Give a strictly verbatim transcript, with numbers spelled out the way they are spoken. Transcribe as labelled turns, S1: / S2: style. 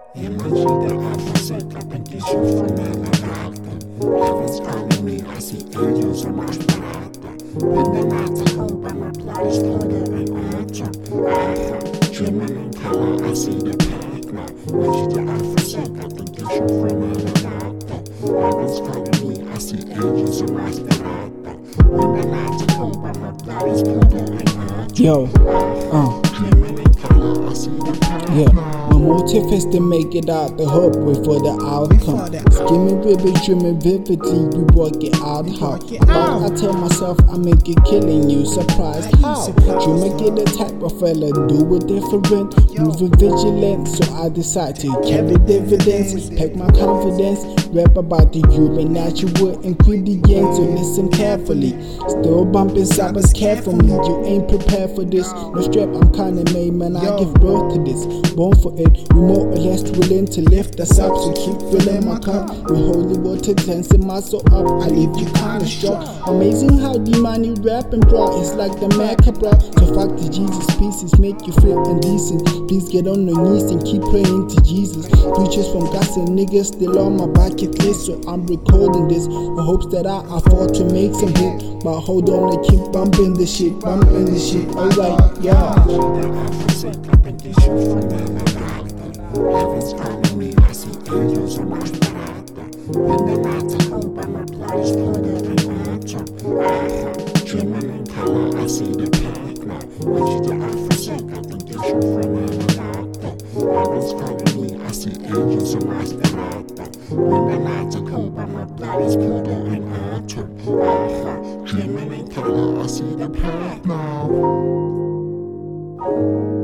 S1: Energy that I forsake, I think it's you from Manhattan. Heaven's calling me, I see angels in my spirit. When the night's cold, but my blood is colder and autumn. Dreaming in color, I see the path now. Energy that I forsake, I think it's you from Manhattan. Heaven's calling me, I see angels in my spirit. When the night's cold, but my blood is colder and autumn.
S2: Yo, uh.
S1: Dreaming in color, I see the path
S2: Yeah,
S1: now.
S2: my motive is to make it out the hope, wait for the outcome. Skimming vivid, dreaming vividly, we work it out how. But I tell myself I make it killing you, surprised how. Dreaming get the type of fella, do it different, moving vigilant, so I decide to carry dividends, pack my confidence, rap about the human natural ingredients, so listen carefully. Still bumping sabbaths care for me, you ain't prepared for this. No strap, I'm kinda made, man, I give birth to this. Born for it, we more or less willing to lift us up, so keep filling my cup with holy water, tensing my soul up. I leave you kinda struck. Amazing how the money rap and draw, it's like the macabre. So fuck the Jesus pieces, make you feel indecent. Please get on your knees and keep praying to Jesus. Preachers from gas and niggas still on my bucket list, so I'm recording this in hopes that I afford to make some hit. But hold on, I keep bumping the shit, bumping the shit. Alright, yeah.
S1: Heaven's calling me, I see angels in my spirit. When the night's cold, but my blood is colder and autumn. Dreaming in color, I see the path now. Energy that I forsake, I think it's you from Manhattan. Heaven's calling me, I see angels in my spirit. When the night's cold, but my blood is colder and autumn. Dreaming in color, I see the path now.